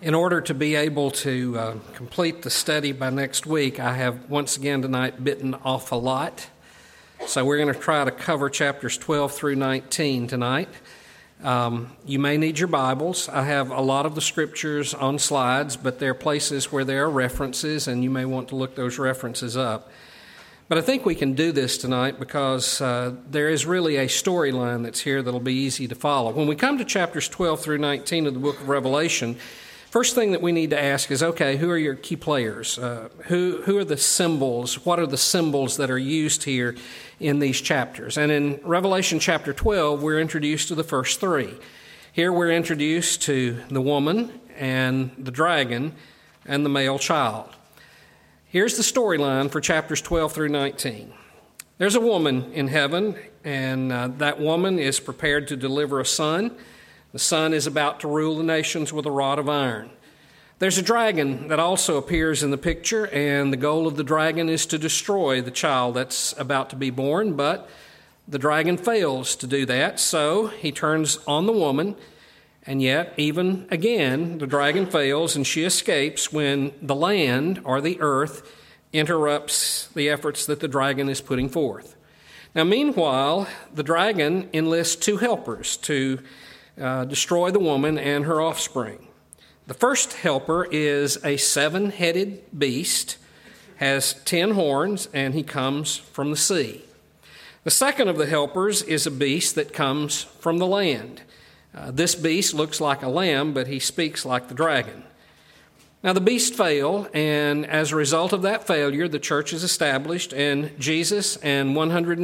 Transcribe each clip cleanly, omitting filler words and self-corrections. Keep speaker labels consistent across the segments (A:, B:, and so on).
A: In order to be able to complete the study by next week, I have once again tonight bitten off a lot. So we're going to try to cover chapters 12 through 19 tonight. You may need your Bibles. I have a lot of the scriptures on slides, but there are places where there are references, and you may want to look those references up. But I think we can do this tonight because there is really a storyline that's here that'll be easy to follow. When we come to chapters 12 through 19 of the book of Revelation, first thing that we need to ask is, okay, who are your key players? Who are the symbols? What are the symbols that are used here in these chapters? And in Revelation chapter 12, we're introduced to the first three. Here we're introduced to the woman and the dragon and the male child. Here's the storyline for chapters 12 through 19. There's a woman in heaven, and that woman is prepared to deliver a son. The son is about to rule the nations with a rod of iron. There's a dragon that also appears in the picture, and the goal of the dragon is to destroy the child that's about to be born, but the dragon fails to do that, so he turns on the woman, and yet, even again, the dragon fails, and she escapes when the land, or the earth, interrupts the efforts that the dragon is putting forth. Now, meanwhile, the dragon enlists two helpers to destroy the woman and her offspring. The first helper is a seven-headed beast, has 10 horns, and he comes from the sea. The second of the helpers is a beast that comes from the land. This beast looks like a lamb, but he speaks like the dragon. Now the beasts fail, and as a result of that failure, the church is established, and Jesus and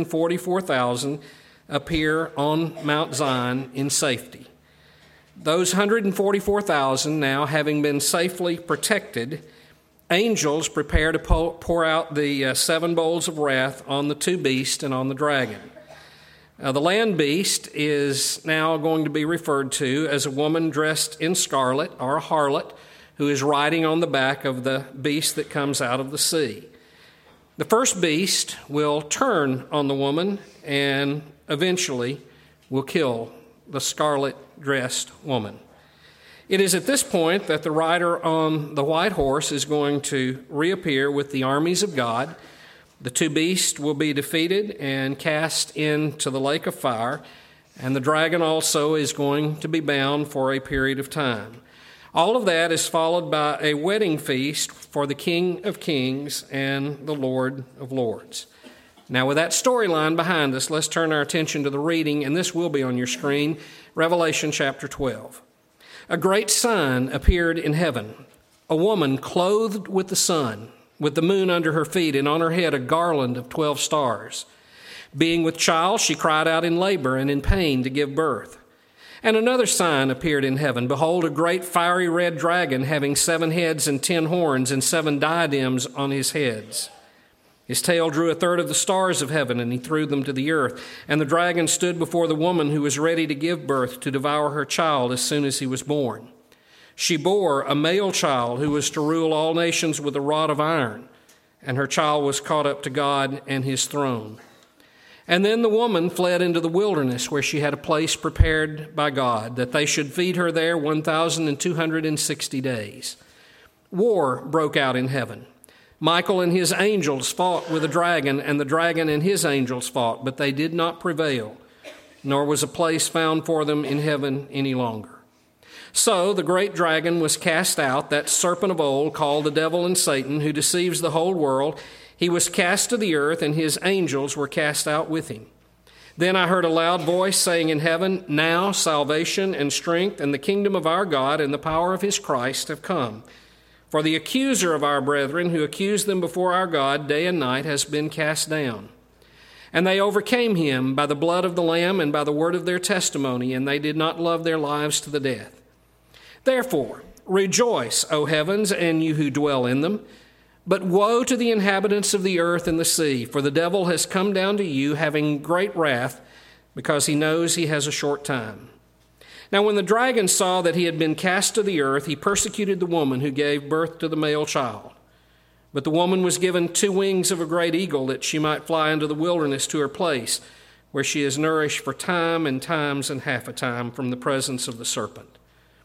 A: 144,000 appear on Mount Zion in safety. Those 144,000 now having been safely protected, angels prepare to pour out the 7 bowls of wrath on the two beasts and on the dragon. The land beast is now going to be referred to as a woman dressed in scarlet, or a harlot, who is riding on the back of the beast that comes out of the sea. The first beast will turn on the woman and eventually will kill the scarlet-dressed woman. It is at this point that the rider on the white horse is going to reappear with the armies of God. The two beasts will be defeated and cast into the lake of fire, and the dragon also is going to be bound for a period of time. All of that is followed by a wedding feast for the King of Kings and the Lord of Lords. Now, with that storyline behind us, let's turn our attention to the reading, and this will be on your screen, Revelation chapter 12. A great sign appeared in heaven, a woman clothed with the sun, with the moon under her feet, and on her head a garland of 12 stars. Being with child, she cried out in labor and in pain to give birth. And another sign appeared in heaven. Behold, a great fiery red dragon, having 7 heads and 10 horns and 7 diadems on his heads. His tail drew a third of the stars of heaven, and he threw them to the earth. And the dragon stood before the woman who was ready to give birth, to devour her child as soon as he was born. She bore a male child who was to rule all nations with a rod of iron, and her child was caught up to God and his throne. And then the woman fled into the wilderness, where she had a place prepared by God, that they should feed her there 1,260 days. War broke out in heaven. Michael and his angels fought with the dragon, and the dragon and his angels fought, but they did not prevail, nor was a place found for them in heaven any longer. So the great dragon was cast out, that serpent of old, called the devil and Satan, who deceives the whole world. He was cast to the earth, and his angels were cast out with him. Then I heard a loud voice saying in heaven, Now salvation and strength and the kingdom of our God and the power of his Christ have come. For the accuser of our brethren, who accused them before our God day and night, has been cast down. And they overcame him by the blood of the Lamb and by the word of their testimony, and they did not love their lives to the death. Therefore, rejoice, O heavens, and you who dwell in them. But woe to the inhabitants of the earth and the sea, for the devil has come down to you, having great wrath, because he knows he has a short time. Now when the dragon saw that he had been cast to the earth, he persecuted the woman who gave birth to the male child. But the woman was given 2 wings of a great eagle, that she might fly into the wilderness to her place, where she is nourished for time and times and half a time from the presence of the serpent.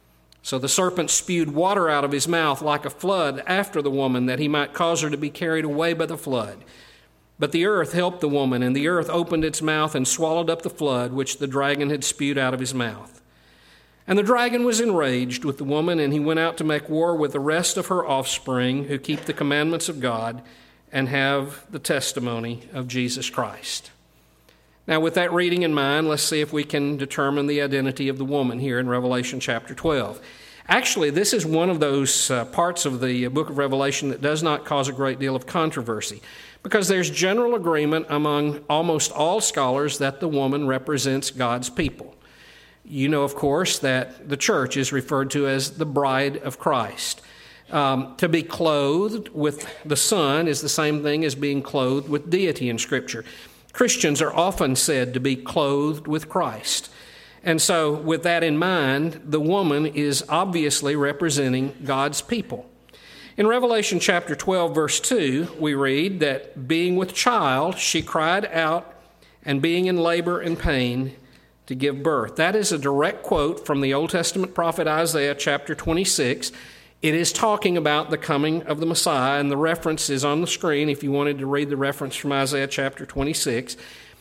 A: So the serpent spewed water out of his mouth like a flood after the woman, that he might cause her to be carried away by the flood. But the earth helped the woman, and the earth opened its mouth and swallowed up the flood which the dragon had spewed out of his mouth. And the dragon was enraged with the woman, and he went out to make war with the rest of her offspring who keep the commandments of God and have the testimony of Jesus Christ. Now, with that reading in mind, let's see if we can determine the identity of the woman here in Revelation chapter 12. Actually, this is one of those parts of the book of Revelation that does not cause a great deal of controversy, because there's general agreement among almost all scholars that the woman represents God's people. You know, of course, that the church is referred to as the bride of Christ. To be clothed with the Son is the same thing as being clothed with deity in Scripture. Christians are often said to be clothed with Christ. And so, with that in mind, the woman is obviously representing God's people. In Revelation chapter 12, verse 2, we read that being with child, she cried out, and being in labor and pain, to give birth. That is a direct quote from the Old Testament prophet Isaiah chapter 26. It is talking about the coming of the Messiah, and the reference is on the screen if you wanted to read the reference from Isaiah chapter 26.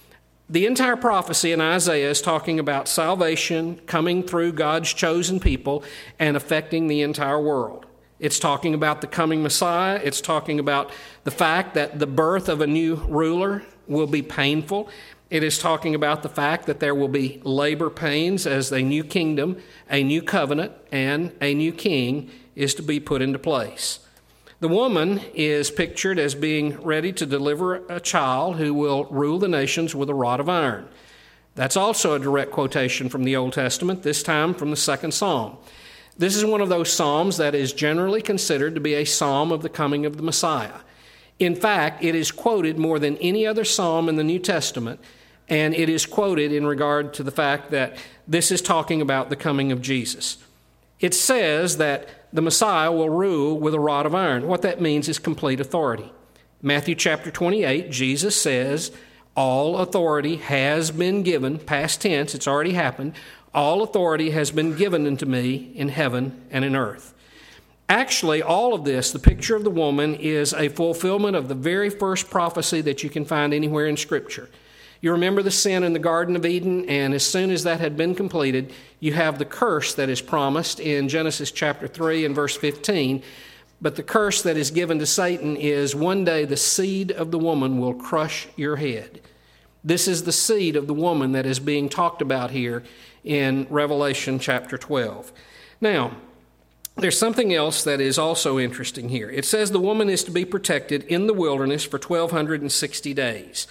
A: The entire prophecy in Isaiah is talking about salvation coming through God's chosen people and affecting the entire world. It's talking about the coming Messiah. It's talking about the fact that the birth of a new ruler will be painful. It is talking about the fact that there will be labor pains as a new kingdom, a new covenant, and a new king is to be put into place. The woman is pictured as being ready to deliver a child who will rule the nations with a rod of iron. That's also a direct quotation from the Old Testament, this time from the 2nd Psalm. This is one of those psalms that is generally considered to be a psalm of the coming of the Messiah. In fact, it is quoted more than any other psalm in the New Testament, and it is quoted in regard to the fact that this is talking about the coming of Jesus. It says that the Messiah will rule with a rod of iron. What that means is complete authority. Matthew chapter 28, Jesus says, all authority has been given, past tense, it's already happened, all authority has been given unto me in heaven and in earth. Actually, all of this, the picture of the woman, is a fulfillment of the very first prophecy that you can find anywhere in Scripture. You remember the sin in the Garden of Eden, and as soon as that had been completed, you have the curse that is promised in Genesis chapter 3 and verse 15. But the curse that is given to Satan is, one day the seed of the woman will crush your head. This is the seed of the woman that is being talked about here in Revelation chapter 12. Now, there's something else that is also interesting here. It says the woman is to be protected in the wilderness for 1,260 days.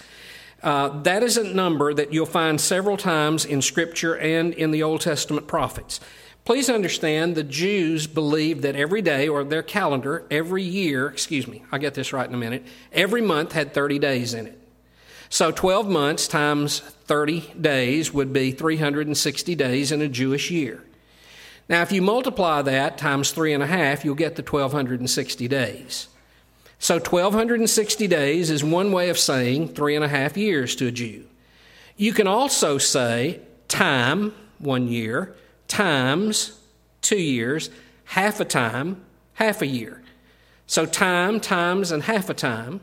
A: That is a number that you'll find several times in Scripture and in the Old Testament prophets. Please understand the Jews believed that every day, or their calendar, every year, I'll get this right in a minute, every month had 30 days in it. So 12 months times 30 days would be 360 days in a Jewish year. Now, if you multiply that times 3.5, you'll get the 1,260 days. So 1,260 days is one way of saying 3.5 years to a Jew. You can also say time, 1 year, times 2 years, half a time, half a year. So time, times, and half a time,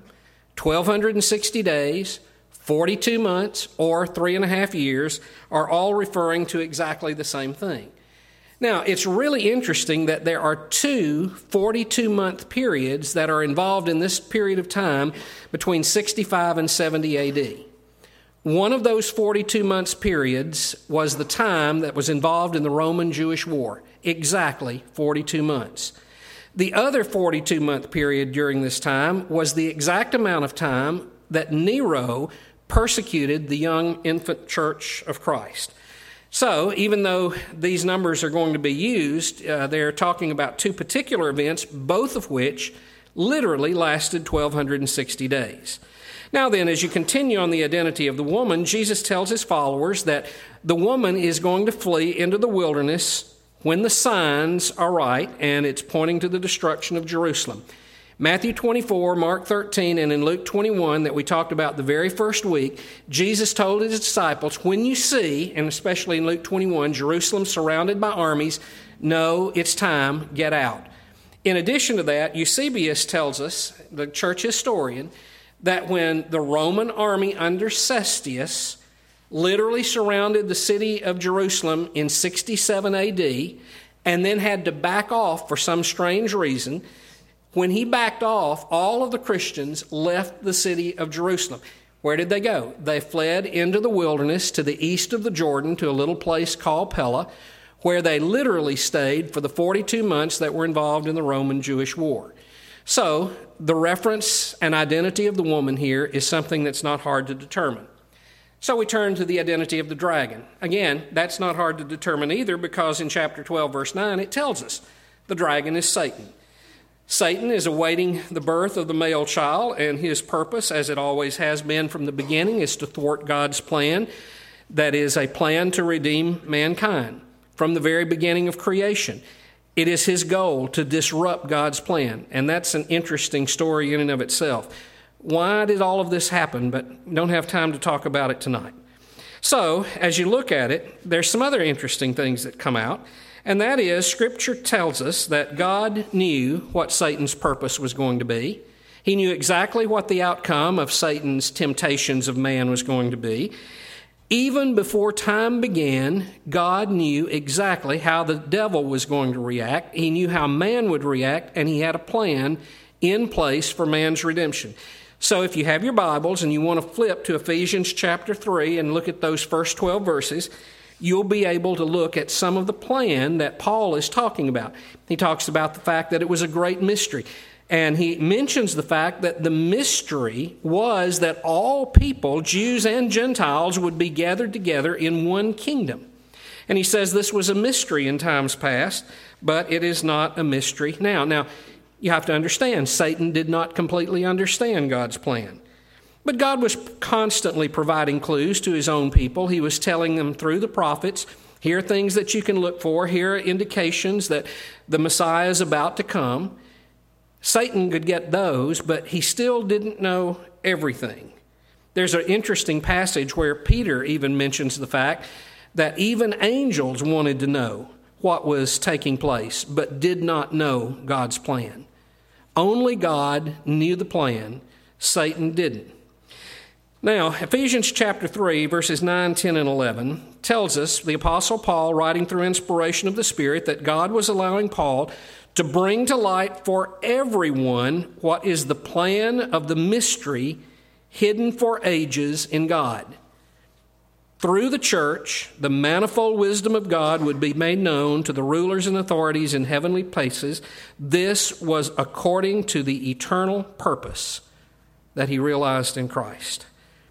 A: 1,260 days, 42 months, or 3.5 years are all referring to exactly the same thing. Now, it's really interesting that there are two 42-month periods that are involved in this period of time between 65 and 70 A.D. One of those 42 months periods was the time that was involved in the Roman-Jewish War, exactly 42 months. The other 42-month period during this time was the exact amount of time that Nero persecuted the young infant church of Christ. So, even though these numbers are going to be used, they're talking about two particular events, both of which literally lasted 1,260 days. Now then, as you continue on the identity of the woman, Jesus tells his followers that the woman is going to flee into the wilderness when the signs are right, and it's pointing to the destruction of Jerusalem. Matthew 24, Mark 13, and in Luke 21 that we talked about the very first week, Jesus told his disciples, when you see, and especially in Luke 21, Jerusalem surrounded by armies, No, it's time, get out. In addition to that, Eusebius tells us, the church historian, that when the Roman army under Cestius literally surrounded the city of Jerusalem in 67 AD and then had to back off for some strange reason, when he backed off, all of the Christians left the city of Jerusalem. Where did they go? They fled into the wilderness to the east of the Jordan to a little place called Pella, where they literally stayed for the 42 months that were involved in the Roman-Jewish war. So, the reference and identity of the woman here is something that's not hard to determine. So we turn to the identity of the dragon. Again, that's not hard to determine either, because in chapter 12, verse 9, it tells us the dragon is Satan. Satan is awaiting the birth of the male child, and his purpose, as it always has been from the beginning, is to thwart God's plan. That is a plan to redeem mankind from the very beginning of creation. It is his goal to disrupt God's plan, and that's an interesting story in and of itself. Why did all of this happen? But don't have time to talk about it tonight. So, as you look at it, there's some other interesting things that come out, and that is, Scripture tells us that God knew what Satan's purpose was going to be. He knew exactly what the outcome of Satan's temptations of man was going to be. Even before time began, God knew exactly how the devil was going to react. He knew how man would react, and he had a plan in place for man's redemption. So if you have your Bibles and you want to flip to Ephesians chapter 3 and look at those first 12 verses, you'll be able to look at some of the plan that Paul is talking about. He talks about the fact that it was a great mystery. And he mentions the fact that the mystery was that all people, Jews and Gentiles, would be gathered together in one kingdom. And he says this was a mystery in times past, but it is not a mystery now. Now, you have to understand, Satan did not completely understand God's plan. But God was constantly providing clues to his own people. He was telling them through the prophets, here are things that you can look for. Here are indications that the Messiah is about to come. Satan could get those, but he still didn't know everything. There's an interesting passage where Peter even mentions the fact that even angels wanted to know what was taking place, but did not know God's plan. Only God knew the plan. Satan didn't. Now, Ephesians chapter 3, verses 9, 10, and 11 tells us, the Apostle Paul, writing through inspiration of the Spirit, that God was allowing Paul to bring to light for everyone what is the plan of the mystery hidden for ages in God. Through the church, the manifold wisdom of God would be made known to the rulers and authorities in heavenly places. This was according to the eternal purpose that he realized in Christ.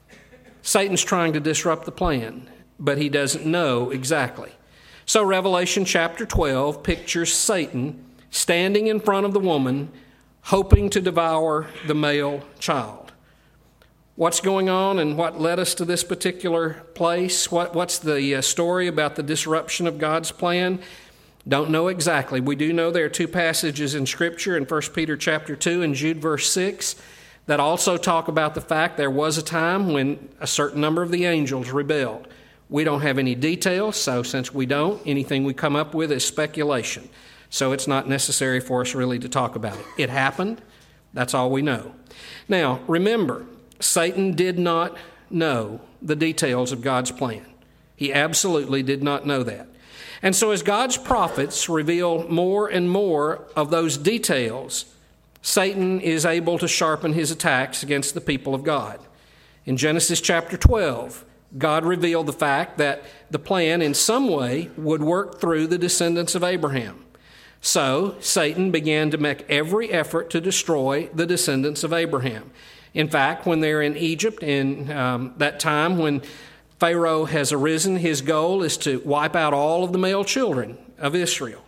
A: Satan's trying to disrupt the plan, but he doesn't know exactly. So Revelation chapter 12 pictures Satan standing in front of the woman, hoping to devour the male child. What's going on and what led us to this particular place? What's the story about the disruption of God's plan? Don't know exactly. We do know there are two passages in Scripture, in 1 Peter chapter 2 and Jude verse 6, that also talk about the fact there was a time when a certain number of the angels rebelled. We don't have any details, so since we don't, anything we come up with is speculation. So it's not necessary for us really to talk about it. It happened. That's all we know. Now, remember, Satan did not know the details of God's plan. He absolutely did not know that. And so as God's prophets reveal more and more of those details, Satan is able to sharpen his attacks against the people of God. In Genesis chapter 12, God revealed the fact that the plan in some way would work through the descendants of Abraham. So Satan began to make every effort to destroy the descendants of Abraham. In fact, when they're in Egypt, in that time when Pharaoh has arisen, his goal is to wipe out all of the male children of Israel.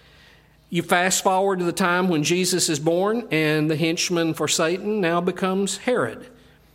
A: You fast forward to the time when Jesus is born, and the henchman for Satan now becomes Herod.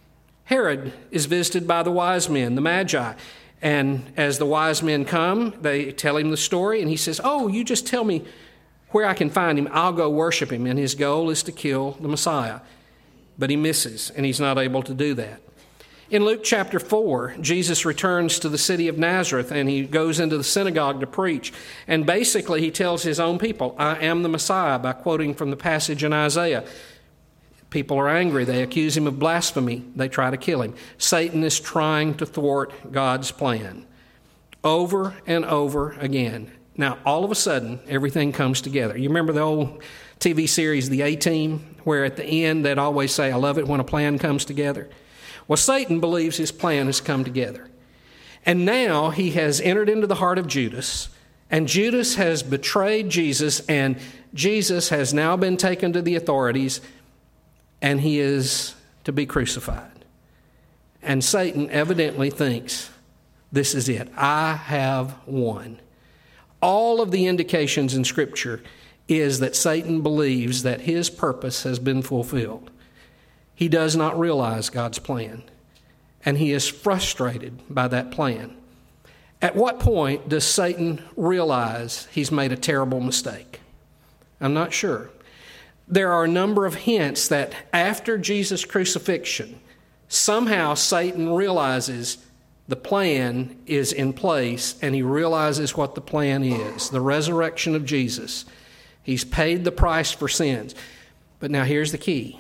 A: Herod is visited by the wise men, the Magi. And as the wise men come, they tell him the story, and he says, "Oh, you just tell me where I can find him. I'll go worship him." And his goal is to kill the Messiah. But he misses, and he's not able to do that. In Luke chapter 4, Jesus returns to the city of Nazareth and he goes into the synagogue to preach. And basically he tells his own people, I am the Messiah, by quoting from the passage in Isaiah. People are angry. They accuse him of blasphemy. They try to kill him. Satan is trying to thwart God's plan over and over again. Now, all of a sudden, everything comes together. You remember the old TV series, The A-Team, where at the end they'd always say, I love it when a plan comes together? Well, Satan believes his plan has come together. And now he has entered into the heart of Judas, and Judas has betrayed Jesus, and Jesus has now been taken to the authorities, and he is to be crucified. And Satan evidently thinks, this is it. I have won. All of the indications in Scripture is that Satan believes that his purpose has been fulfilled. He does not realize God's plan, and he is frustrated by that plan. At what point does Satan realize he's made a terrible mistake? I'm not sure. There are a number of hints that after Jesus' crucifixion, somehow Satan realizes the plan is in place, and he realizes what the plan is, the resurrection of Jesus. He's paid the price for sins. But now here's the key.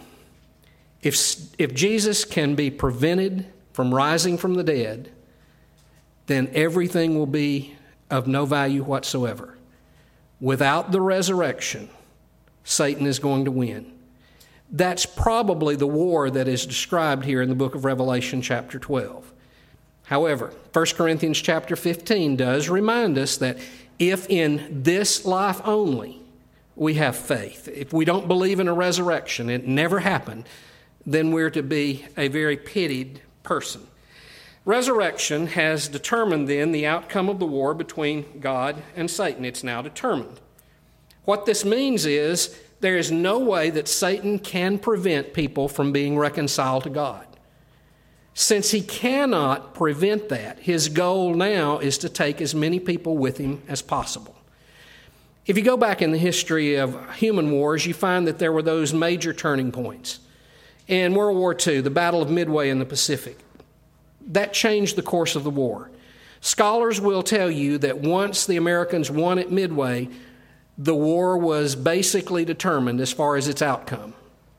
A: If Jesus can be prevented from rising from the dead, then everything will be of no value whatsoever. Without the resurrection, Satan is going to win. That's probably the war that is described here in the book of Revelation chapter 12. However, 1 Corinthians chapter 15 does remind us that if in this life only we have faith, if we don't believe in a resurrection, it never happened, then we're to be a very pitied person. Resurrection has determined then the outcome of the war between God and Satan. It's now determined. What this means is there is no way that Satan can prevent people from being reconciled to God. Since he cannot prevent that, his goal now is to take as many people with him as possible. If you go back in the history of human wars, you find that there were those major turning points. In World War II, the Battle of Midway in the Pacific, that changed the course of the war. Scholars will tell you that once the Americans won at Midway, the war was basically determined as far as its outcome.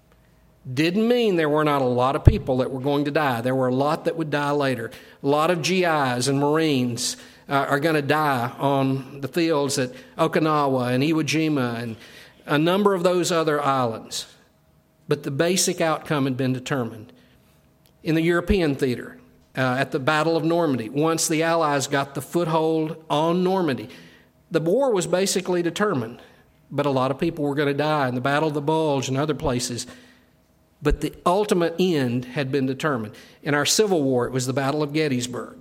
A: Didn't mean there were not a lot of people that were going to die. There were a lot that would die later. A lot of GIs and Marines are going to die on the fields at Okinawa and Iwo Jima and a number of those other islands. But the basic outcome had been determined. In the European theater, at the Battle of Normandy, once the Allies got the foothold on Normandy, the war was basically determined. But a lot of people were going to die in the Battle of the Bulge and other places. But the ultimate end had been determined. In our Civil War, it was the Battle of Gettysburg.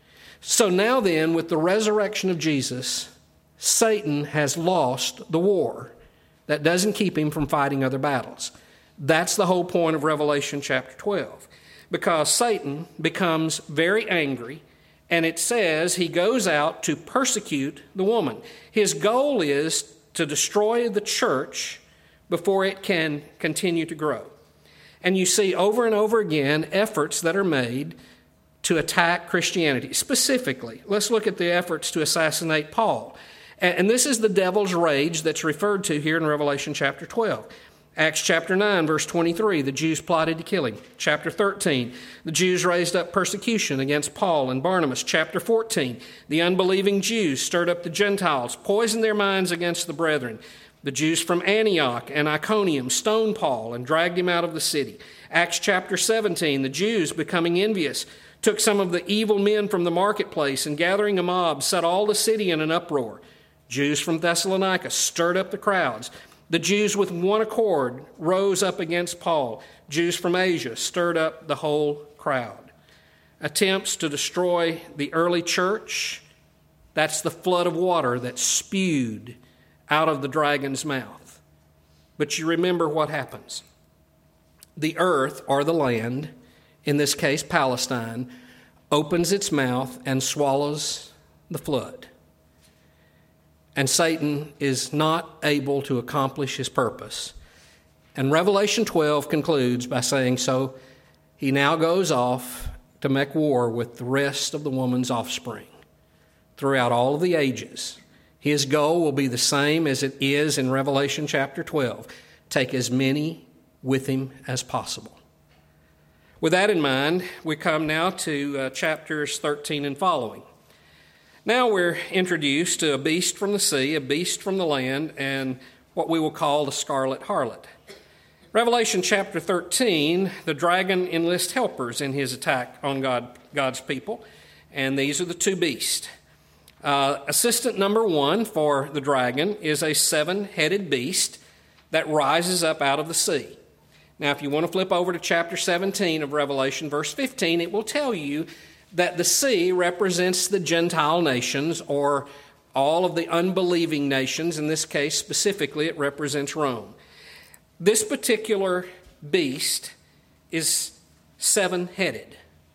A: So now then, with the resurrection of Jesus, Satan has lost the war. That doesn't keep him from fighting other battles. That's the whole point of Revelation chapter 12. Because Satan becomes very angry, and it says he goes out to persecute the woman. His goal is to destroy the church before it can continue to grow. And you see over and over again efforts that are made to attack Christianity. Specifically, let's look at the efforts to assassinate Paul. And this is the devil's rage that's referred to here in Revelation chapter 12. Acts chapter 9, verse 23, the Jews plotted to kill him. Chapter 13, the Jews raised up persecution against Paul and Barnabas. Chapter 14, the unbelieving Jews stirred up the Gentiles, poisoned their minds against the brethren. The Jews from Antioch and Iconium stoned Paul and dragged him out of the city. Acts chapter 17, the Jews, becoming envious, took some of the evil men from the marketplace and gathering a mob, set all the city in an uproar. Jews from Thessalonica stirred up the crowds. The Jews with one accord rose up against Paul. Jews from Asia stirred up the whole crowd. Attempts to destroy the early church, that's the flood of water that spewed out of the dragon's mouth. But you remember what happens. The earth, or the land, in this case Palestine, opens its mouth and swallows the flood. And Satan is not able to accomplish his purpose. And Revelation 12 concludes by saying, so he now goes off to make war with the rest of the woman's offspring throughout all of the ages. His goal will be the same as it is in Revelation chapter 12. Take as many with him as possible. With that in mind, we come now to chapters 13 and following. Now we're introduced to a beast from the sea, a beast from the land, and what we will call the scarlet harlot. Revelation chapter 13, the dragon enlists helpers in his attack on God's people, and these are the two beasts. Assistant number 1 for the dragon is a 7-headed beast that rises up out of the sea. Now, if you want to flip over to chapter 17 of Revelation, verse 15, it will tell you that the sea represents the Gentile nations, or all of the unbelieving nations. In this case, specifically, it represents Rome. This particular beast is 7-headed.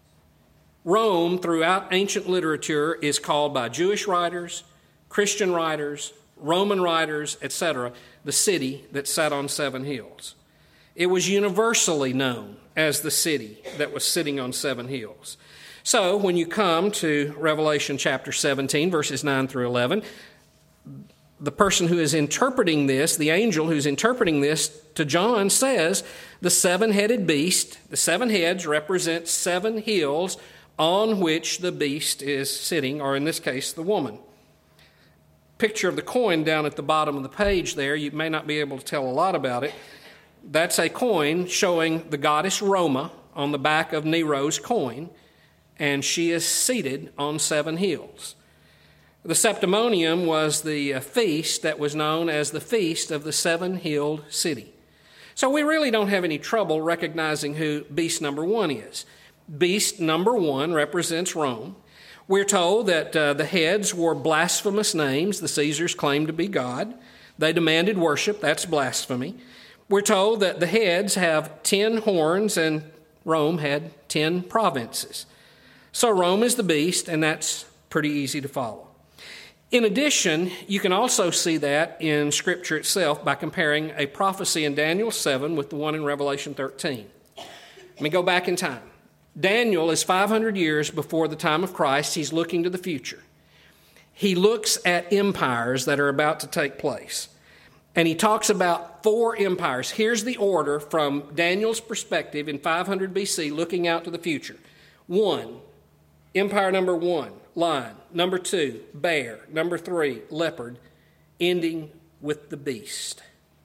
A: Rome, throughout ancient literature, is called by Jewish writers, Christian writers, Roman writers, etc., the city that sat on 7 hills. It was universally known as the city that was sitting on 7 hills. So when you come to Revelation chapter 17, verses 9 through 11, the person who is interpreting this, the angel who's interpreting this to John, says the 7-headed beast, the 7 heads represent 7 hills on which the beast is sitting, or in this case, the woman. Picture of the coin down at the bottom of the page there, you may not be able to tell a lot about it. That's a coin showing the goddess Roma on the back of Nero's coin, and she is seated on 7 hills. The Septimonium was the feast that was known as the Feast of the 7-Hilled City. So we really don't have any trouble recognizing who beast number 1 is. Beast number 1 represents Rome. We're told that the heads wore blasphemous names. The Caesars claimed to be God. They demanded worship. That's blasphemy. We're told that the heads have 10 horns, and Rome had 10 provinces. So Rome is the beast, and that's pretty easy to follow. In addition, you can also see that in Scripture itself by comparing a prophecy in Daniel 7 with the one in Revelation 13. Let me go back in time. Daniel is 500 years before the time of Christ. He's looking to the future. He looks at empires that are about to take place. And he talks about 4 empires. Here's the order from Daniel's perspective in 500 BC, looking out to the future. 1, empire number 1, lion. Number 2, bear. Number 3, leopard. Ending with the beast.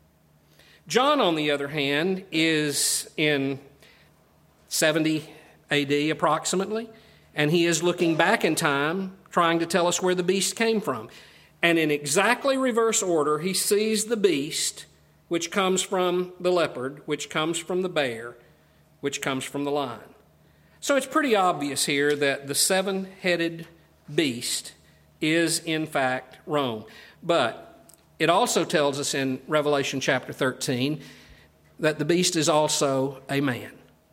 A: John, on the other hand, is in 70 AD approximately, and he is looking back in time, trying to tell us where the beast came from. And in exactly reverse order, he sees the beast, which comes from the leopard, which comes from the bear, which comes from the lion. So it's pretty obvious here that the 7-headed beast is, in fact, Rome. But it also tells us in Revelation chapter 13 that the beast is also a man.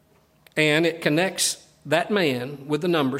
A: And it connects that man with the number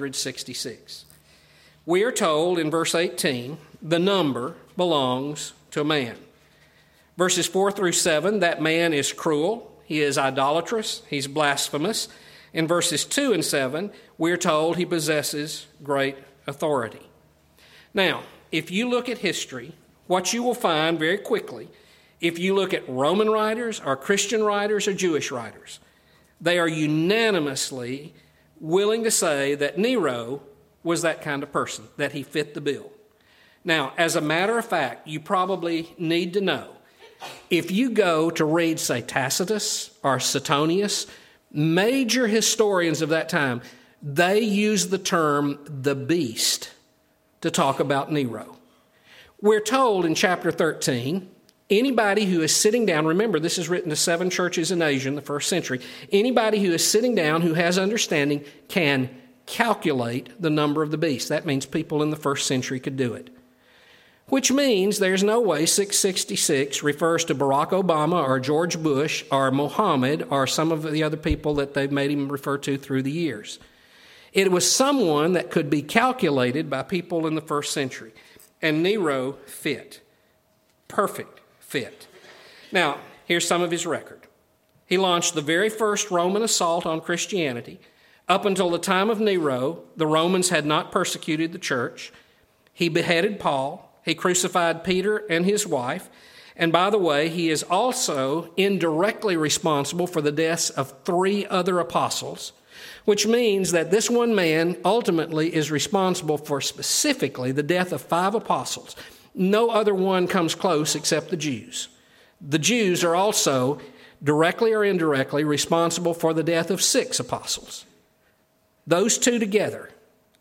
A: 666. We are told in verse 18, the number belongs to a man. Verses 4 through 7, that man is cruel, he is idolatrous, he's blasphemous. In verses 2 and 7, we are told he possesses great authority. Now, if you look at history, what you will find very quickly, if you look at Roman writers or Christian writers or Jewish writers, they are unanimously willing to say that Nero was that kind of person, that he fit the bill. Now, as a matter of fact, you probably need to know, if you go to read, say, Tacitus or Suetonius, major historians of that time, they use the term the beast to talk about Nero. We're told in chapter 13, anybody who is sitting down, remember this is written to 7 churches in Asia in the first century, anybody who is sitting down who has understanding can calculate the number of the beast. That means people in the first century could do it. Which means there's no way 666 refers to Barack Obama or George Bush or Mohammed or some of the other people that they've made him refer to through the years. It was someone that could be calculated by people in the first century. And Nero fit. Perfect fit. Now, here's some of his record. He launched the very first Roman assault on Christianity, Up until the time of Nero, the Romans had not persecuted the church. He beheaded Paul. He crucified Peter and his wife. And by the way, he is also indirectly responsible for the deaths of 3 other apostles, which means that this one man ultimately is responsible for specifically the death of 5 apostles. No other one comes close except the Jews. The Jews are also directly or indirectly responsible for the death of 6 apostles. Those 2 together,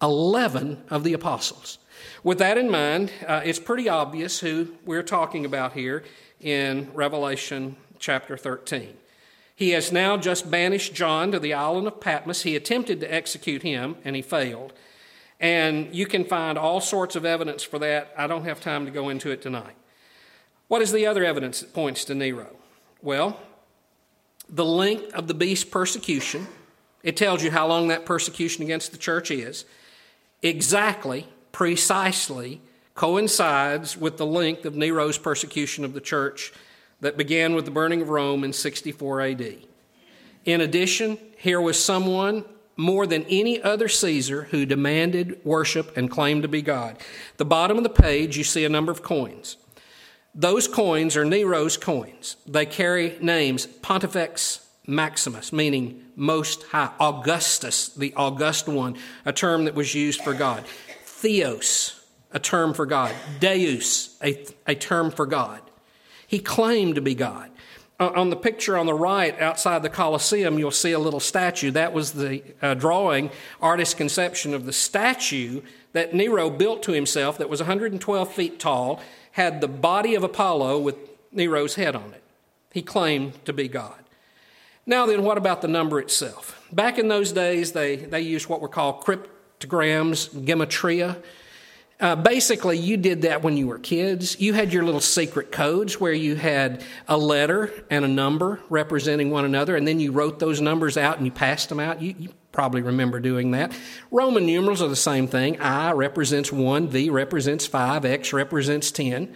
A: 11 of the apostles. With that in mind, it's pretty obvious who we're talking about here in Revelation chapter 13. He has now just banished John to the island of Patmos. He attempted to execute him, and he failed. And you can find all sorts of evidence for that. I don't have time to go into it tonight. What is the other evidence that points to Nero? Well, the length of the beast's persecution. It tells you how long that persecution against the church is. Exactly, precisely coincides with the length of Nero's persecution of the church that began with the burning of Rome in 64 AD. In addition, here was someone more than any other Caesar who demanded worship and claimed to be God. The bottom of the page, you see a number of coins. Those coins are Nero's coins. They carry names Pontifex Maximus, meaning most high. Augustus, the august one, a term that was used for God. Theos, a term for God. Deus, a term for God. He claimed to be God. On the picture on the right outside the Colosseum, you'll see a little statue. That was the drawing, artist's conception of the statue that Nero built to himself that was 112 feet tall, had the body of Apollo with Nero's head on it. He claimed to be God. Now then, what about the number itself? Back in those days, they used what were called cryptograms, gematria. Basically, you did that when you were kids. You had your little secret codes where you had a letter and a number representing one another, and then you wrote those numbers out and you passed them out. You probably remember doing that. Roman numerals are the same thing. I represents 1, V represents 5, X represents 10.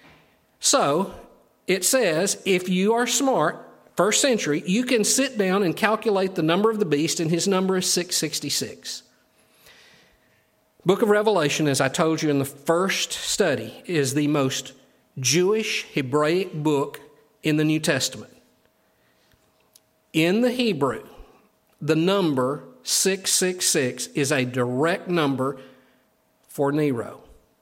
A: So it says if you are smart, first century, you can sit down and calculate the number of the beast, and his number is 666. Book of Revelation, as I told you in the first study, is the most Jewish Hebraic book in the New Testament. In the Hebrew, the number 666 is a direct number for Nero.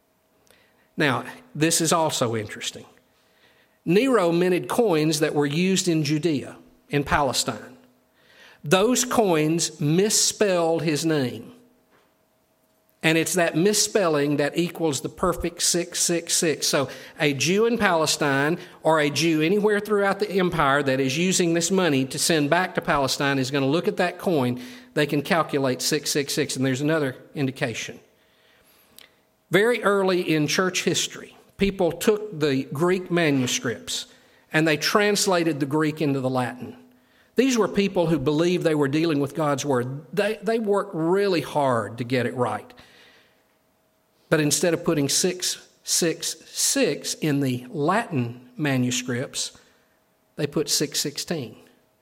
A: Now, this is also interesting. Nero minted coins that were used in Judea, in Palestine. Those coins misspelled his name. And it's that misspelling that equals the perfect 666. So a Jew in Palestine or a Jew anywhere throughout the empire that is using this money to send back to Palestine is going to look at that coin. They can calculate 666. And there's another indication. Very early in church history, people took the Greek manuscripts and they translated the Greek into the Latin. These were people who believed they were dealing with God's Word. They worked really hard to get it right. But instead of putting 666 in the Latin manuscripts, they put 616.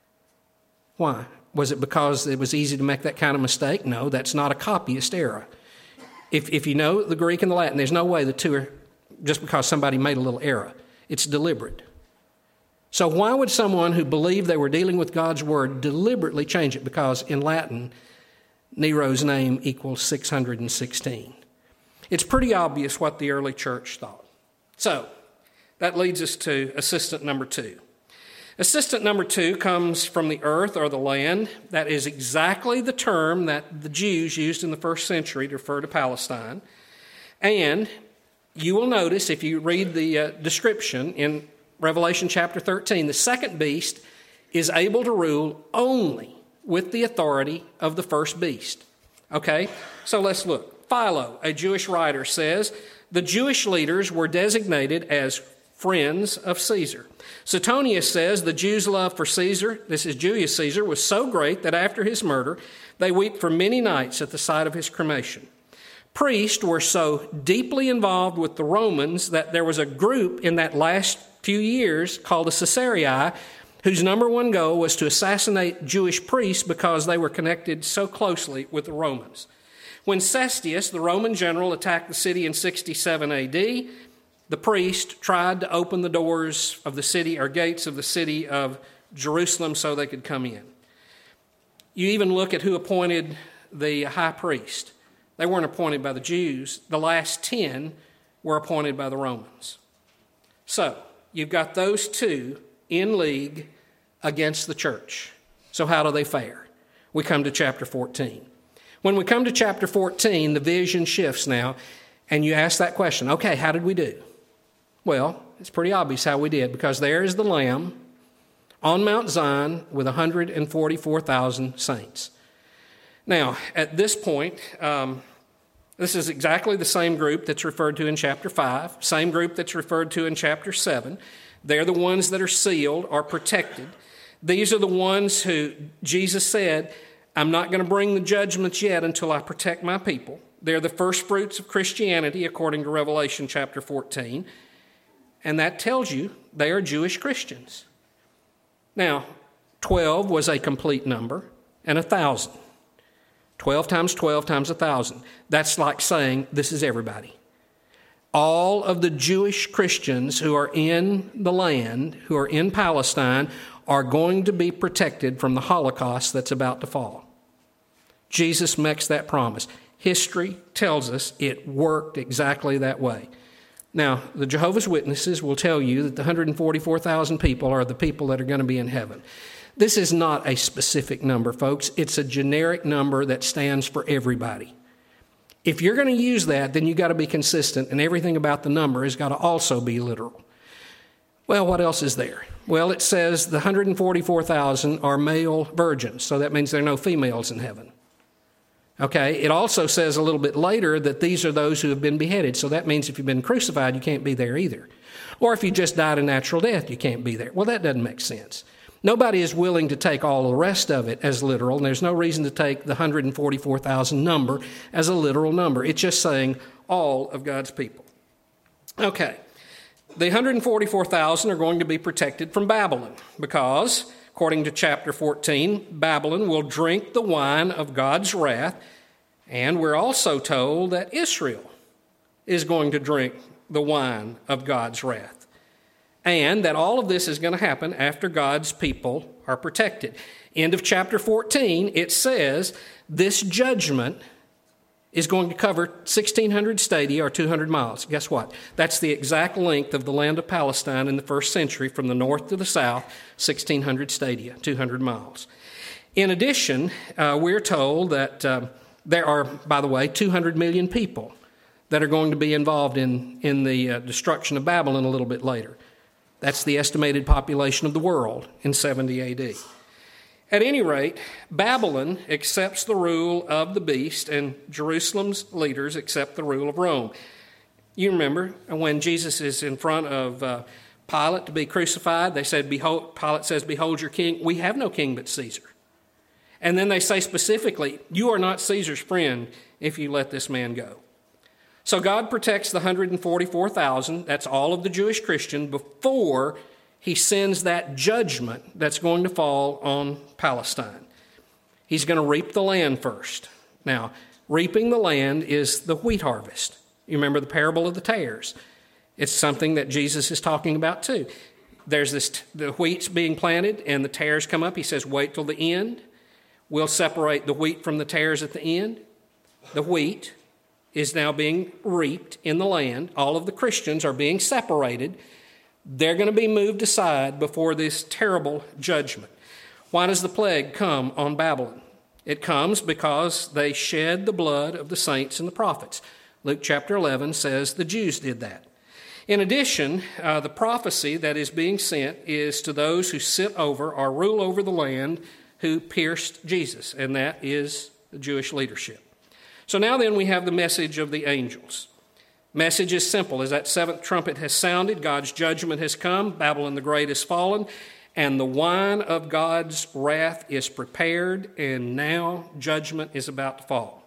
A: Why? Was it because it was easy to make that kind of mistake? No, that's not a copyist error. If you know the Greek and the Latin, there's no way the two are just because somebody made a little error. It's deliberate. So why would someone who believed they were dealing with God's Word deliberately change it? Because in Latin, Nero's name equals 616. It's pretty obvious what the early church thought. So that leads us to assistant number 2. Assistant number 2 comes from the earth or the land. That is exactly the term that the Jews used in the first century to refer to Palestine. And you will notice if you read the description in Revelation chapter 13, the second beast is able to rule only with the authority of the first beast. Okay, so let's look. Philo, a Jewish writer, says the Jewish leaders were designated as friends of Caesar. Suetonius says the Jews' love for Caesar, this is Julius Caesar, was so great that after his murder, they weep for many nights at the sight of his cremation. Priests were so deeply involved with the Romans that there was a group in that last few years called the Caesarea whose number one goal was to assassinate Jewish priests because they were connected so closely with the Romans. When Cestius, the Roman general, attacked the city in 67 AD, the priest tried to open the doors of the city or gates of the city of Jerusalem so they could come in. You even look at who appointed the high priest. They weren't appointed by the Jews. The last 10 were appointed by the Romans. So you've got those two in league against the church. So how do they fare? We come to chapter 14. When we come to chapter 14, the vision shifts now, and you ask that question, okay, how did we do? Well, it's pretty obvious how we did, because there is the Lamb on Mount Zion with 144,000 saints. Now, at this point, this is exactly the same group that's referred to in chapter 5, same group that's referred to in chapter 7. They're the ones that are sealed, are protected. These are the ones who Jesus said, I'm not going to bring the judgments yet until I protect my people. They're the first fruits of Christianity, according to Revelation chapter 14. And that tells you they are Jewish Christians. Now, 12 was a complete number, and 1,000. 12 times 12 times 1,000. That's like saying this is everybody. All of the Jewish Christians who are in the land, who are in Palestine, are going to be protected from the Holocaust that's about to fall. Jesus makes that promise. History tells us it worked exactly that way. Now, the Jehovah's Witnesses will tell you that the 144,000 people are the people that are going to be in heaven. This is not a specific number, folks. It's a generic number that stands for everybody. If you're going to use that, then you've got to be consistent, and everything about the number has got to also be literal. Well, what else is there? Well, it says the 144,000 are male virgins, so that means there are no females in heaven. Okay, it also says a little bit later that these are those who have been beheaded, so that means if you've been crucified, you can't be there either. Or if you just died a natural death, you can't be there. Well, that doesn't make sense. Nobody is willing to take all the rest of it as literal, and there's no reason to take the 144,000 number as a literal number. It's just saying all of God's people. Okay, the 144,000 are going to be protected from Babylon because, according to chapter 14, Babylon will drink the wine of God's wrath, and we're also told that Israel is going to drink the wine of God's wrath. And that all of this is going to happen after God's people are protected. End of chapter 14, it says this judgment is going to cover 1,600 stadia or 200 miles. Guess what? That's the exact length of the land of Palestine in the first century from the north to the south, 1,600 stadia, 200 miles. In addition, we're told that there are, by the way, 200 million people that are going to be involved in the destruction of Babylon a little bit later. That's the estimated population of the world in 70 AD. At any rate, Babylon accepts the rule of the beast, and Jerusalem's leaders accept the rule of Rome. You remember when Jesus is in front of Pilate to be crucified, they said, Pilate says, "Behold your king." We have no king but Caesar. And then they say specifically, you are not Caesar's friend if you let this man go. So God protects the 144,000, that's all of the Jewish Christian, before he sends that judgment that's going to fall on Palestine. He's going to reap the land first. Now, reaping the land is the wheat harvest. You remember the parable of the tares. It's something that Jesus is talking about too. There's the wheat's being planted and the tares come up. He says, wait till the end. We'll separate the wheat from the tares at the end. The wheat is now being reaped in the land. All of the Christians are being separated. They're going to be moved aside before this terrible judgment. Why does the plague come on Babylon? It comes because they shed the blood of the saints and the prophets. Luke chapter 11 says the Jews did that. In addition, the prophecy that is being sent is to those who sit over or rule over the land who pierced Jesus, and that is the Jewish leadership. So now then we have the message of the angels. Message is simple. As that seventh trumpet has sounded, God's judgment has come, Babylon the Great has fallen, and the wine of God's wrath is prepared, and now judgment is about to fall.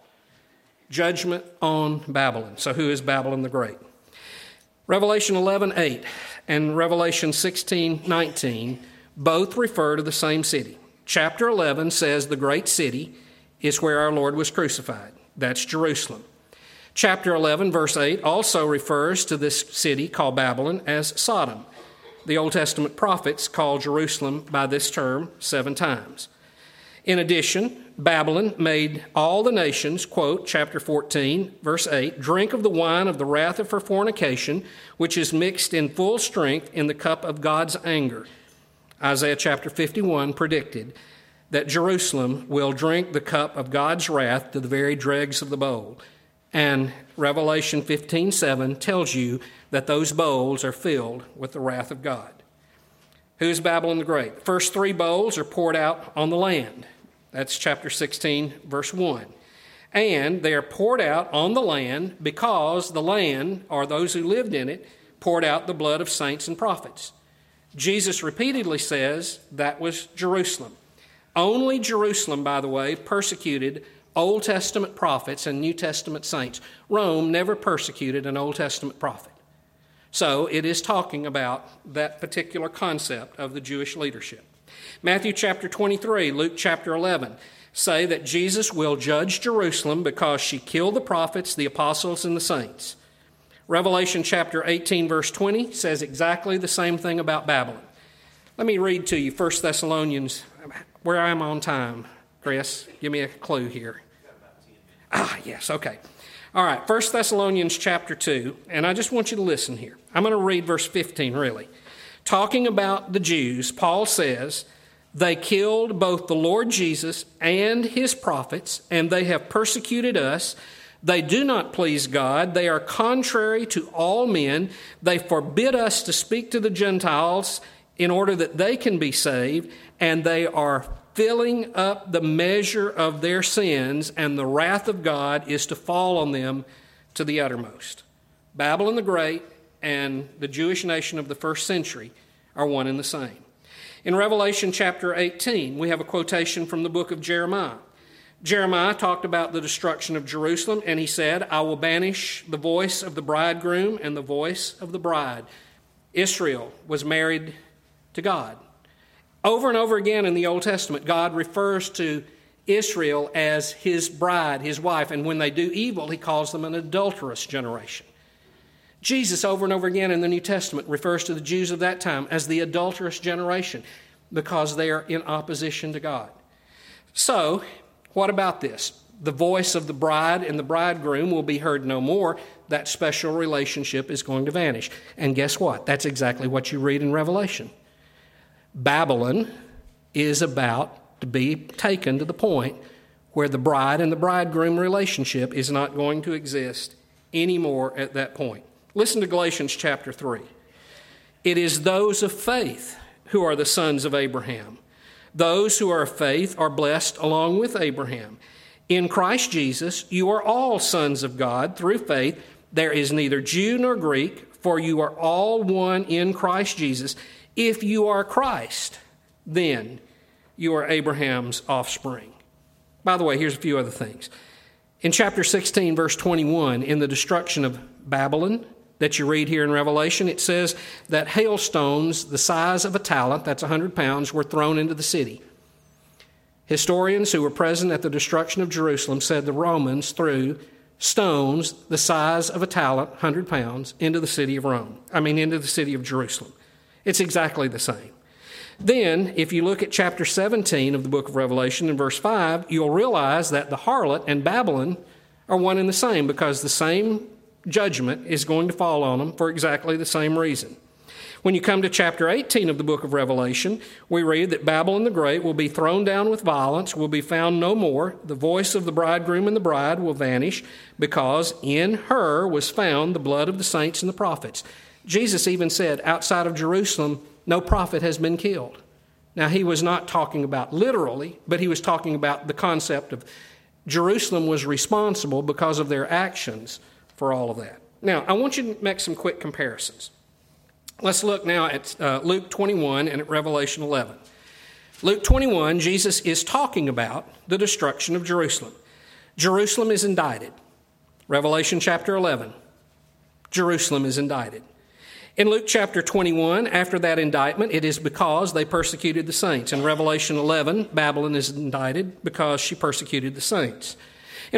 A: Judgment on Babylon. So who is Babylon the Great? Revelation 11:8 and Revelation 16:19 Both refer to the same city. Chapter 11 says the great city is where our Lord was crucified. That's Jerusalem. Chapter 11, verse 8 also refers to this city called Babylon as Sodom. The Old Testament prophets call Jerusalem by this term 7 times. In addition, Babylon made all the nations, quote, chapter 14, verse 8, drink of the wine of the wrath of her fornication, which is mixed in full strength in the cup of God's anger. Isaiah chapter 51 predicted that Jerusalem will drink the cup of God's wrath to the very dregs of the bowl. And Revelation 15:7 tells you that those bowls are filled with the wrath of God. Who's Babylon the Great? The first 3 bowls are poured out on the land. That's chapter 16, verse 1. And they are poured out on the land because the land, or those who lived in it, poured out the blood of saints and prophets. Jesus repeatedly says that was Jerusalem. Only Jerusalem, by the way, persecuted Old Testament prophets and New Testament saints. Rome never persecuted an Old Testament prophet. So it is talking about that particular concept of the Jewish leadership. Matthew chapter 23, Luke chapter 11 say that Jesus will judge Jerusalem because she killed the prophets, the apostles, and the saints. Revelation chapter 18, verse 20 says exactly the same thing about Babylon. Let me read to you 1 Thessalonians, where I am on time. Chris, give me a clue here. Yes, okay. All right, 1 Thessalonians chapter 2, and I just want you to listen here. I'm going to read verse 15, really. Talking about the Jews, Paul says, they killed both the Lord Jesus and his prophets, and they have persecuted us. They do not please God. They are contrary to all men. They forbid us to speak to the Gentiles in order that they can be saved, and they are filling up the measure of their sins, and the wrath of God is to fall on them to the uttermost. Babylon the Great and the Jewish nation of the first century are one and the same. In Revelation chapter 18, we have a quotation from the book of Jeremiah. Jeremiah talked about the destruction of Jerusalem, and he said, I will banish the voice of the bridegroom and the voice of the bride. Israel was married to God. Over and over again in the Old Testament, God refers to Israel as his bride, his wife, and when they do evil, he calls them an adulterous generation. Jesus, over and over again in the New Testament, refers to the Jews of that time as the adulterous generation because they are in opposition to God. So, what about this? The voice of the bride and the bridegroom will be heard no more. That special relationship is going to vanish. And guess what? That's exactly what you read in Revelation. Babylon is about to be taken to the point where the bride and the bridegroom relationship is not going to exist anymore at that point. Listen to Galatians chapter 3. It is those of faith who are the sons of Abraham. Those who are of faith are blessed along with Abraham. In Christ Jesus, you are all sons of God through faith. There is neither Jew nor Greek, for you are all one in Christ Jesus. If you are Christ, then you are Abraham's offspring. By the way, here's a few other things. In chapter 16, verse 21, in the destruction of Babylon that you read here in Revelation, it says that hailstones the size of a talent, that's 100 pounds, were thrown into the city. Historians who were present at the destruction of Jerusalem said the Romans threw stones the size of a talent, 100 pounds, into the city of Jerusalem. It's exactly the same. Then, if you look at chapter 17 of the book of Revelation in verse 5, you'll realize that the harlot and Babylon are one and the same because the same judgment is going to fall on them for exactly the same reason. When you come to chapter 18 of the book of Revelation, we read that Babylon the Great will be thrown down with violence, will be found no more. The voice of the bridegroom and the bride will vanish because in her was found the blood of the saints and the prophets. Jesus even said, outside of Jerusalem, no prophet has been killed. Now, he was not talking about literally, but he was talking about the concept of Jerusalem was responsible because of their actions for all of that. Now, I want you to make some quick comparisons. Let's look now at Luke 21 and at Revelation 11. Luke 21, Jesus is talking about the destruction of Jerusalem. Jerusalem is indicted. Revelation chapter 11, Jerusalem is indicted. In Luke chapter 21, after that indictment, it is because they persecuted the saints. In Revelation 11, Babylon is indicted because she persecuted the saints. In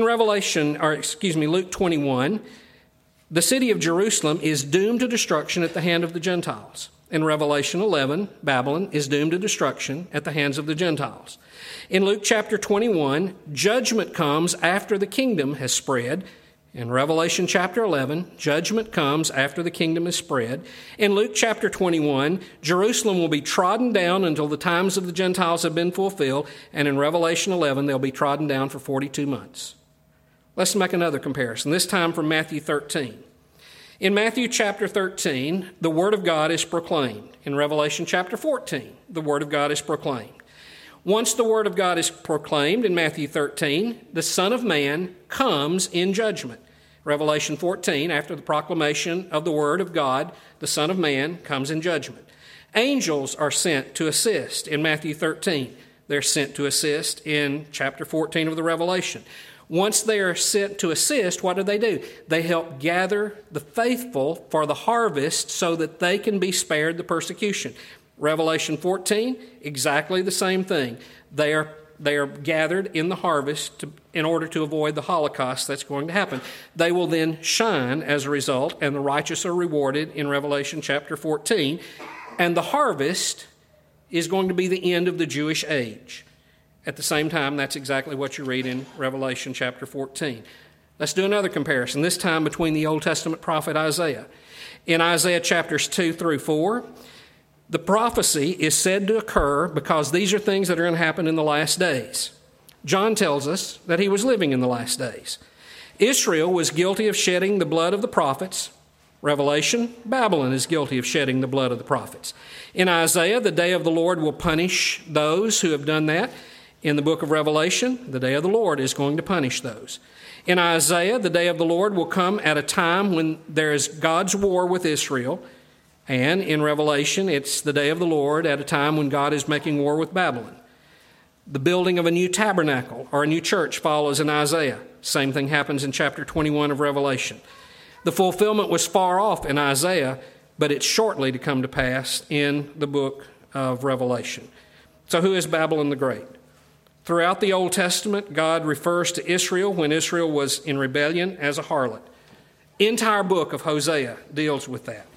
A: Luke 21, the city of Jerusalem is doomed to destruction at the hand of the Gentiles. In Revelation 11, Babylon is doomed to destruction at the hands of the Gentiles. In Luke chapter 21, judgment comes after the kingdom has spread. In Revelation chapter 11, judgment comes after the kingdom is spread. In Luke chapter 21, Jerusalem will be trodden down until the times of the Gentiles have been fulfilled. And in Revelation 11, they'll be trodden down for 42 months. Let's make another comparison, this time from Matthew 13. In Matthew chapter 13, the Word of God is proclaimed. In Revelation chapter 14, the Word of God is proclaimed. Once the Word of God is proclaimed in Matthew 13, the Son of Man comes in judgment. Revelation 14, after the proclamation of the Word of God, the Son of Man comes in judgment. Angels are sent to assist in Matthew 13. They're sent to assist in chapter 14 of the Revelation. Once they are sent to assist, what do? They help gather the faithful for the harvest so that they can be spared the persecution. Revelation 14, exactly the same thing. They are gathered in the harvest in order to avoid the Holocaust that's going to happen. They will then shine as a result, and the righteous are rewarded in Revelation chapter 14. And the harvest is going to be the end of the Jewish age. At the same time, that's exactly what you read in Revelation chapter 14. Let's do another comparison, this time between the Old Testament prophet Isaiah. In Isaiah chapters 2 through 4, the prophecy is said to occur because these are things that are going to happen in the last days. John tells us that he was living in the last days. Israel was guilty of shedding the blood of the prophets. Revelation, Babylon is guilty of shedding the blood of the prophets. In Isaiah, the day of the Lord will punish those who have done that. In the book of Revelation, the day of the Lord is going to punish those. In Isaiah, the day of the Lord will come at a time when there is God's war with Israel. And in Revelation, it's the day of the Lord at a time when God is making war with Babylon. The building of a new tabernacle or a new church follows in Isaiah. Same thing happens in chapter 21 of Revelation. The fulfillment was far off in Isaiah, but it's shortly to come to pass in the book of Revelation. So who is Babylon the Great? Throughout the Old Testament, God refers to Israel when Israel was in rebellion as a harlot. Entire book of Hosea deals with that.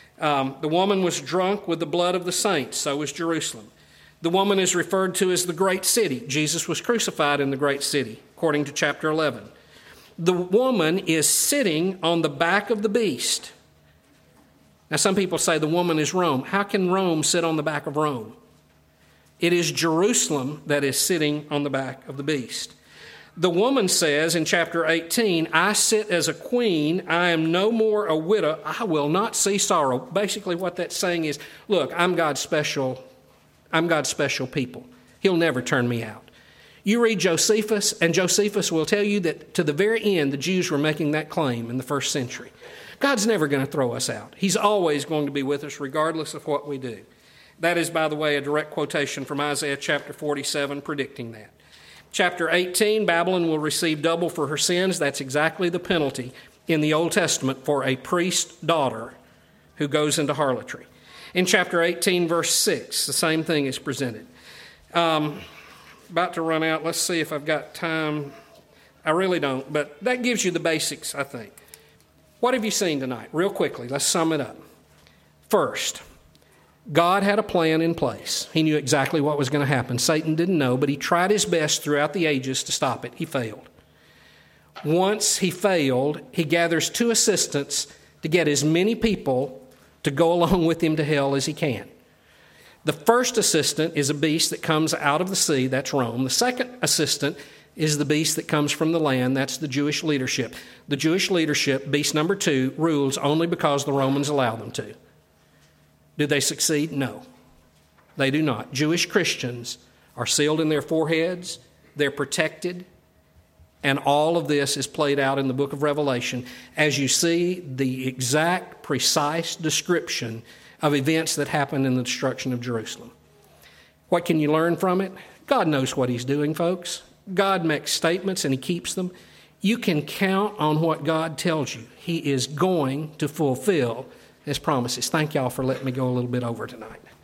A: The woman was drunk with the blood of the saints, so was Jerusalem. The woman is referred to as the great city. Jesus was crucified in the great city, according to chapter 11. The woman is sitting on the back of the beast. Now, some people say the woman is Rome. How can Rome sit on the back of Rome? It is Jerusalem that is sitting on the back of the beast. The woman says in chapter 18, I sit as a queen, I am no more a widow, I will not see sorrow. Basically what that's saying is, look, I'm God's special people. He'll never turn me out. You read Josephus, and Josephus will tell you that to the very end, the Jews were making that claim in the first century. God's never going to throw us out. He's always going to be with us regardless of what we do. That is, by the way, a direct quotation from Isaiah chapter 47 predicting that. Chapter 18, Babylon will receive double for her sins. That's exactly the penalty in the Old Testament for a priest's daughter who goes into harlotry. In chapter 18, verse 6, the same thing is presented. About to run out. Let's see if I've got time. I really don't, but that gives you the basics, I think. What have you seen tonight? Real quickly, let's sum it up. First, God had a plan in place. He knew exactly what was going to happen. Satan didn't know, but he tried his best throughout the ages to stop it. He failed. Once he failed, he gathers two assistants to get as many people to go along with him to hell as he can. The first assistant is a beast that comes out of the sea, that's Rome. The second assistant is the beast that comes from the land, that's the Jewish leadership. The Jewish leadership, beast number 2, rules only because the Romans allow them to. Do they succeed? No, they do not. Jewish Christians are sealed in their foreheads, they're protected, and all of this is played out in the book of Revelation as you see the exact, precise description of events that happened in the destruction of Jerusalem. What can you learn from it? God knows what he's doing, folks. God makes statements and he keeps them. You can count on what God tells you. He is going to fulfill His promises. Thank y'all for letting me go a little bit over tonight.